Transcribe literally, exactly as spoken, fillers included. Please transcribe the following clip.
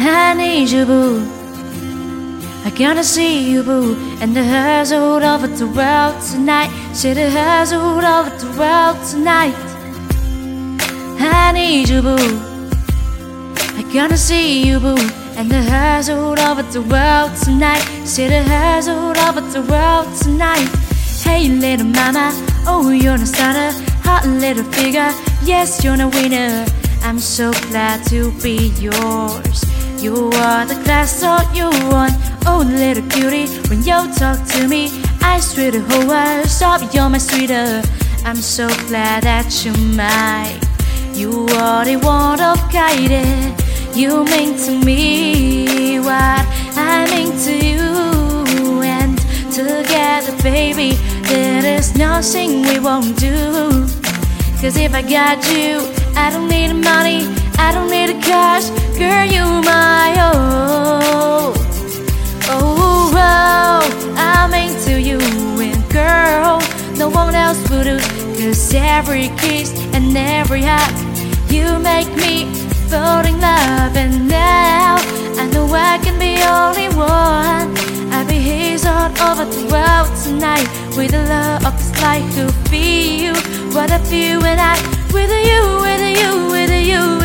I need you, boo. I gotta see you, boo. And the hustle of the world tonight. See the hustle of the world tonight. I need you, boo. I gotta see you, boo. And the hustle of the world tonight. See the hustle of the world tonight. Hey little mama, oh you're a starter. Hot little figure, yes you're a winner. I'm so glad to be yours. You are the class all you want. Oh little cutie, when you talk to me I swear the whole world stop, you're my sweeter. I'm so glad that you're mine. You are the one of kind. You mean to me what I mean to you. And together baby there is nothing we won't do. Cause if I got you I don't need money, I don't need a cash. Girl you my oh. Oh, oh I'm into you. And girl no one else would do. Cause every kiss and every hug you make me fall in love. And now I know I can be only one. I'll be his all over the world tonight. With the love of this life to feel what I feel when I with you, with you, with you.